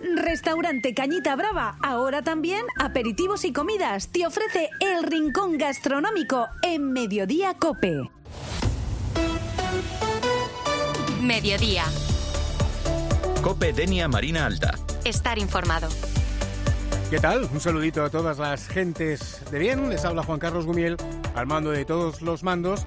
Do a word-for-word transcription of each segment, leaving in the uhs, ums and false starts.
Restaurante Cañita Brava, ahora también aperitivos y comidas. Te ofrece el rincón gastronómico en Mediodía Cope. Mediodía. Cope Denia Marina Alta. Estar informado. ¿Qué tal? Un saludito a todas las gentes de bien. Les habla Juan Carlos Gumiel, al mando de todos los mandos.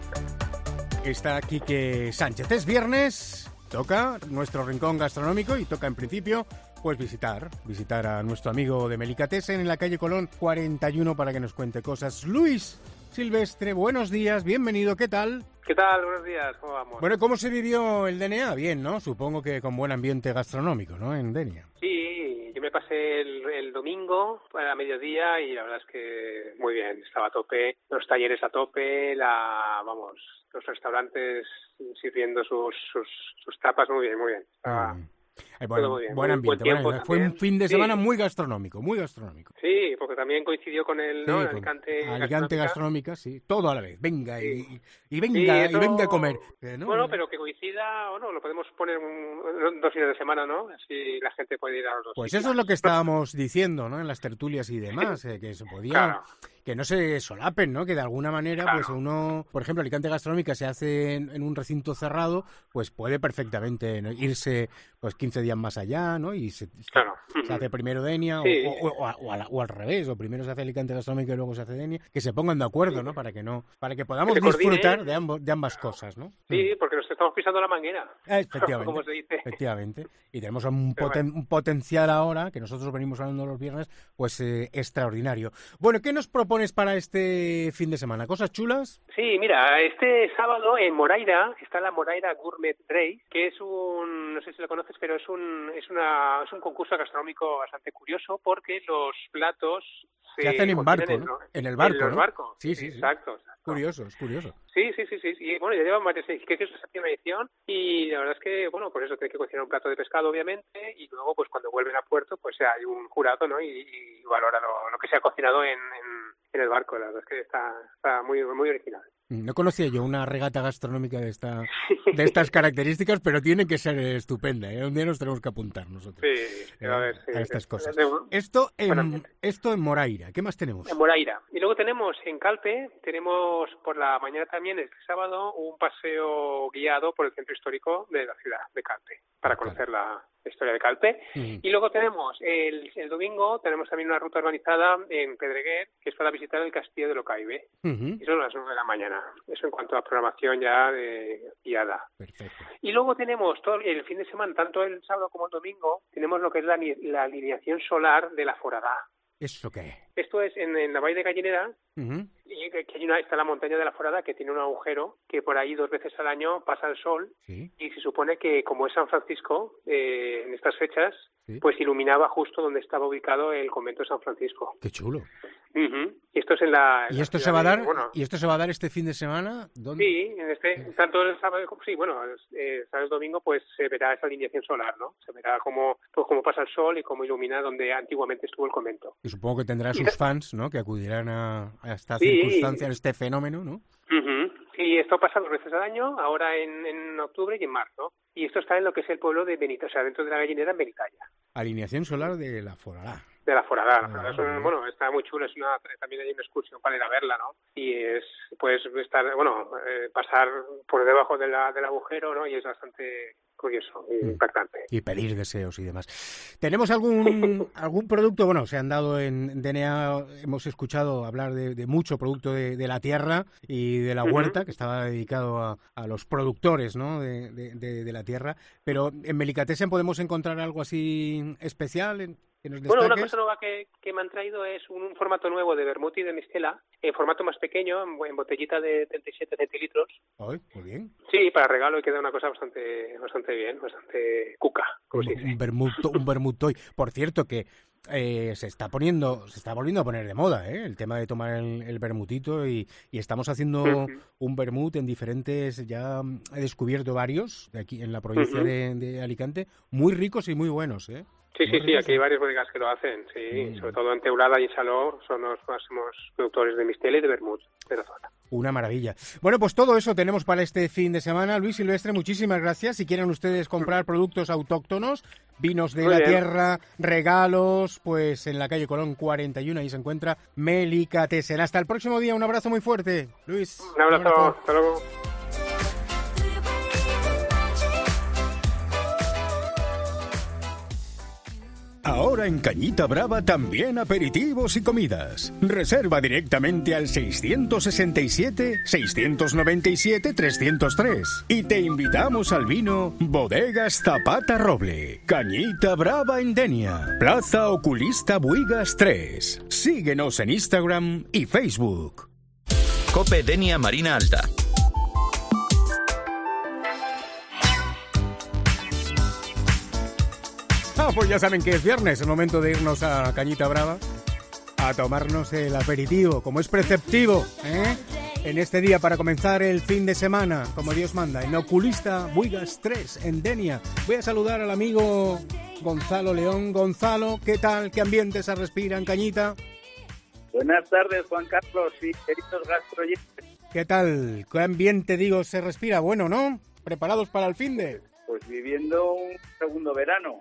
Está Quique Sánchez. Es viernes, toca nuestro rincón gastronómico y toca en principio pues visitar, visitar a nuestro amigo de Melicatessen en la calle Colón cuarenta y uno para que nos cuente cosas. Luis Silvestre, buenos días, bienvenido, ¿qué tal? ¿Qué tal? Buenos días, ¿cómo vamos? Bueno, ¿cómo se vivió el D N A? Bien, ¿no? Supongo que con buen ambiente gastronómico, ¿no? En Denia. Sí, yo me pasé el, el domingo a mediodía y la verdad es que muy bien, estaba a tope, los talleres a tope, la, vamos, los restaurantes sirviendo sus, sus, sus tapas, muy bien, muy bien. Estaba... Mm. Eh, bueno, muy bien, buen ambiente, buen buen ambiente. Fue un fin de semana sí. muy gastronómico, muy gastronómico. Sí, porque también coincidió con el, ¿no? sí, el Alicante Alicante gastronómica, sí, todo a la vez, venga sí. y, y venga sí, eso, y venga a comer. Eh, ¿no? Bueno, pero que coincida, o no, lo podemos poner un, dos fines de semana, ¿no? Así la gente puede ir a los dos. Pues eso es lo que estábamos diciendo, ¿no? En las tertulias y demás, eh, que se podía... Claro. Que no se solapen, ¿no? Que de alguna manera, claro. pues uno, por ejemplo, Alicante Gastronómica se hace en, en un recinto cerrado, pues puede perfectamente, ¿no? irse pues quince días más allá, ¿no? Y se, claro. se hace primero Denia sí. o, o, o, o, al, o al revés, o primero se hace Alicante Gastronómica y luego se hace Denia, que se pongan de acuerdo, ¿no? Para que no, para que podamos que disfrutar de, ambos, de ambas cosas, ¿no? Sí, porque nos estamos pisando la manguera. Eh, efectivamente. Como se dice. Efectivamente. Y tenemos un, poten, bueno. un potencial ahora, que nosotros venimos hablando los viernes, pues eh, extraordinario. Bueno, ¿qué nos propones para este fin de semana? ¿Cosas chulas? Sí, mira, este sábado en Moraira está la Moraira Gourmet Race, que es un, no sé si lo conoces, pero es un es una es un concurso gastronómico bastante curioso porque los platos se, se hacen en barco, en, ¿no? En el barco, en los ¿no? barcos. Sí, sí, exacto, sí. exacto. Curioso, es curioso. Sí, sí, sí, sí. Y bueno, ya llevan varias ediciones, que es la séptima edición y la verdad es que, bueno, pues eso, tiene que cocinar un plato de pescado, obviamente, y luego, pues cuando vuelven a puerto, pues hay un jurado, ¿no? Y, y valora lo, lo que se ha cocinado en, en, en el barco. La verdad es que está, está muy, muy original. No conocía yo una regata gastronómica de esta de estas características, pero tiene que ser estupenda, ¿eh? Un día nos tenemos que apuntar nosotros sí, eh, a, ver, sí, a estas sí, cosas. Sí, esto en bueno, esto en Moraira, ¿qué más tenemos? En Moraira. Y luego tenemos en Calpe, tenemos por la mañana también, este sábado, un paseo guiado por el centro histórico de la ciudad de Calpe, para conocer la historia de Calpe. Uh-huh. Y luego tenemos el, el domingo, tenemos también una ruta organizada en Pedreguer, que es para visitar el castillo de Locaibe. Uh-huh. Y son las nueve de la mañana. Eso en cuanto a programación ya de guiada. Perfecto. Y luego tenemos todo el fin de semana, tanto el sábado como el domingo, tenemos lo que es la, la alineación solar de la Foradá. ¿Eso qué? Esto es en, en la Valle de Gallinera, uh-huh. y que hay una, está la montaña de la Forada que tiene un agujero que por ahí dos veces al año pasa el sol. ¿Sí? Y se supone que como es San Francisco, eh, en estas fechas, ¿sí? pues iluminaba justo donde estaba ubicado el convento de San Francisco. ¡Qué chulo! Uh-huh. Y esto es en la... En ¿Y esto la se va a dar? de, bueno, ¿Y esto se va a dar este fin de semana? ¿Dónde? Sí, en este, tanto el sábado como sí, bueno, eh, sábado y domingo pues se verá esa alineación solar, ¿no? Se verá cómo, pues cómo pasa el sol y cómo ilumina donde antiguamente estuvo el convento. Y supongo que tendrá sus fans, ¿no? Que acudirán a, a esta sí. circunstancia, a este fenómeno, ¿no? Uh-huh. Y esto pasa dos veces al año, ahora en, en octubre y en marzo. Y esto está en lo que es el pueblo de Benito, o sea, dentro de la Gallinera en Benitalla. Alineación solar de la Foradá. De la Foradá. La Foradá ah, es un, bueno, está muy chulo, es una, también hay una excursión para ir a verla, ¿no? Y es, pues, estar, bueno, eh, pasar por debajo de la, del agujero, ¿no? Y es bastante curioso y mm. impactante. Y pedir deseos y demás. ¿Tenemos algún algún producto? Bueno, se han dado en D N A, hemos escuchado hablar de, de mucho producto de, de la tierra y de la huerta, uh-huh. que estaba dedicado a, a los productores, ¿no? De, de, de, de la tierra. Pero en Melicatessen podemos encontrar algo así especial en... Bueno, una cosa nueva que, que me han traído es un, un formato nuevo de vermut y de mistela, en formato más pequeño, en, en botellita de treinta y siete centilitros. Ay, muy bien. Sí, para regalo y queda una cosa bastante bastante bien, bastante cuca, como un, se dice. Un vermut, un vermut toy. Por cierto que eh, se está poniendo, se está volviendo a poner de moda, ¿eh? El tema de tomar el, el vermutito y, y estamos haciendo uh-huh. un vermut en diferentes, ya he descubierto varios de aquí en la provincia uh-huh. de, de Alicante, muy ricos y muy buenos, ¿eh? Sí, sí, sí, aquí hay varias bodegas que lo hacen, sí, mm. sobre todo en Teulada y en Saló son los máximos productores de mistela y de vermut de la zona. una maravilla. Bueno, pues todo eso tenemos para este fin de semana. Luis Silvestre, muchísimas gracias. Si quieren ustedes comprar productos autóctonos, vinos de Muy la bien. tierra, regalos, pues en la calle Colón cuarenta y uno, ahí se encuentra Melicatessen. Hasta el próximo día, un abrazo muy fuerte, Luis. Un abrazo, un abrazo. Hasta luego. Ahora en Cañita Brava también aperitivos y comidas. Reserva directamente al seiscientos sesenta y siete, seiscientos noventa y siete, trescientos tres. Y te invitamos al vino Bodegas Zapata Roble. Cañita Brava en Denia. Plaza Oculista Buigas tres. Síguenos en Instagram y Facebook. COPE Denia Marina Alta. Ah, pues ya saben que es viernes, es momento de irnos a Cañita Brava a tomarnos el aperitivo, como es preceptivo, ¿eh? En este día para comenzar el fin de semana, como Dios manda, en Oculista Buigas tres, en Denia. Voy a saludar al amigo Gonzalo León. Gonzalo, ¿qué tal? ¿Qué ambiente se respira en Cañita? Buenas tardes, Juan Carlos y queridos gastroyentes. ¿Qué tal? ¿Qué ambiente, digo, se respira? Bueno, ¿no? ¿Preparados para el finde? Pues viviendo un segundo verano.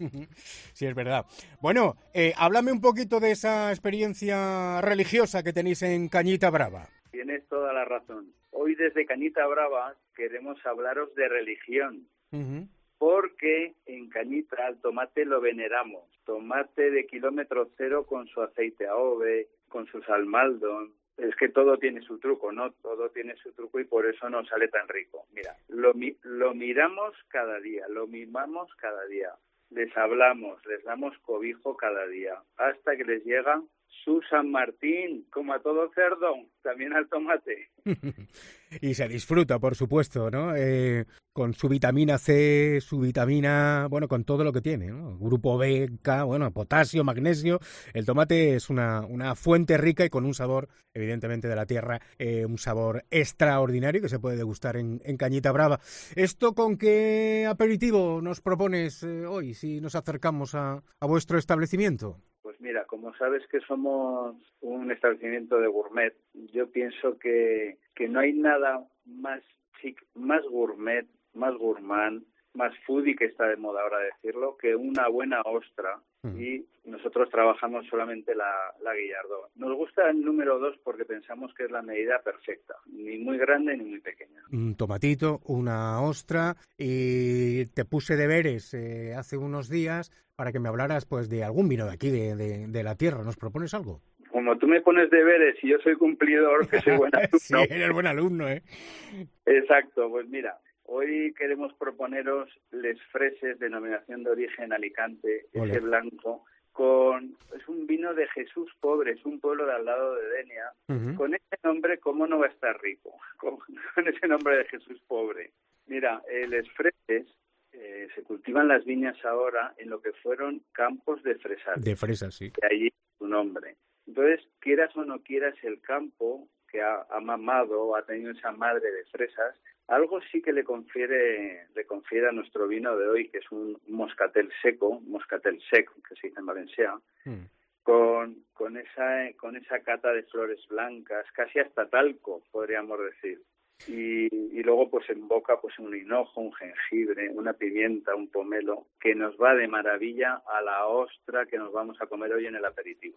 Sí, es verdad. Bueno, eh, háblame un poquito de esa experiencia religiosa que tenéis en Cañita Brava. Tienes toda la razón. Hoy desde Cañita Brava queremos hablaros de religión, uh-huh. porque en Cañita al tomate lo veneramos. Tomate de kilómetro cero con su aceite A O V E, con su salmaldo. Es que todo tiene su truco, ¿no? Todo tiene su truco y por eso nos sale tan rico. Mira, lo, lo miramos cada día, lo mimamos cada día. Les hablamos, les damos cobijo cada día, hasta que les llega su San Martín, como a todo cerdo, también al tomate. Y se disfruta, por supuesto, ¿no? Eh, con su vitamina C, su vitamina, bueno, con todo lo que tiene, ¿no? Grupo B, K, bueno, potasio, magnesio. El tomate es una, una fuente rica y con un sabor, evidentemente, de la tierra, eh, un sabor extraordinario que se puede degustar en, en Cañita Brava. ¿Esto con qué aperitivo nos propones eh, hoy, si nos acercamos a, a vuestro establecimiento? Pues mira, como sabes que somos un establecimiento de gourmet, yo pienso que, que no hay nada más chic, más gourmet, más gourmand, más foodie, que está de moda ahora decirlo, que una buena ostra. Mm. Y nosotros trabajamos solamente la, la Guillardó. Nos gusta el número dos porque pensamos que es la medida perfecta, ni muy grande ni muy pequeña. Un tomatito, una ostra, y te puse deberes eh, hace unos días para que me hablaras pues de algún vino de aquí, de, de, de la tierra. ¿Nos propones algo? Como tú me pones deberes y yo soy cumplidor, que soy buen alumno. Sí, eres buen alumno, ¿eh? Exacto, pues mira, hoy queremos proponeros Les Freses, denominación de origen Alicante, Olé. Ese blanco, con es un vino de Jesús Pobre, es un pueblo de al lado de Denia. Uh-huh. Con ese nombre, ¿cómo no va a estar rico? Con, con ese nombre de Jesús Pobre. Mira, eh, Les Freses eh, se cultivan las viñas ahora en lo que fueron campos de fresal. De fresas, sí. De allí su nombre. Entonces, quieras o no quieras, el campo que ha, ha mamado, ha tenido esa madre de fresas, algo sí que le confiere le confiere a nuestro vino de hoy, que es un moscatel seco, moscatel sec, que se dice en Valencia, mm. con con esa con esa cata de flores blancas, casi hasta talco, podríamos decir. Y, y luego pues en boca pues un hinojo, un jengibre, una pimienta, un pomelo, que nos va de maravilla a la ostra que nos vamos a comer hoy en el aperitivo.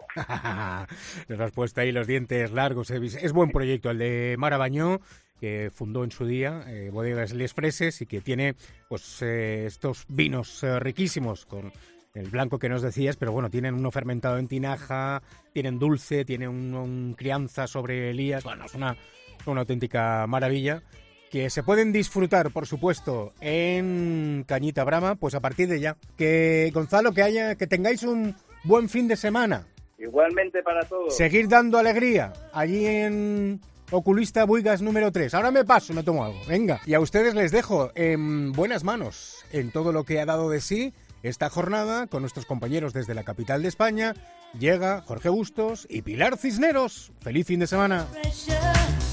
Nos has puesto ahí los dientes largos. Es buen proyecto el de Mara Bañó, que fundó en su día eh, Bodegas Les Freses, y que tiene pues eh, estos vinos eh, riquísimos con el blanco que nos decías, pero bueno, tienen uno fermentado en tinaja, tienen dulce, tienen un, un crianza sobre elías. Bueno, es una una auténtica maravilla, que se pueden disfrutar, por supuesto, en Cañita Brava, pues a partir de ya. Que, Gonzalo, que haya, que tengáis un buen fin de semana. Igualmente para todos. Seguir dando alegría allí en Oculista Buigas número tres. Ahora me paso, me tomo algo. Venga, y a ustedes les dejo en buenas manos en todo lo que ha dado de sí esta jornada con nuestros compañeros desde la capital de España. Llega Jorge Bustos y Pilar Cisneros. ¡Feliz fin de semana!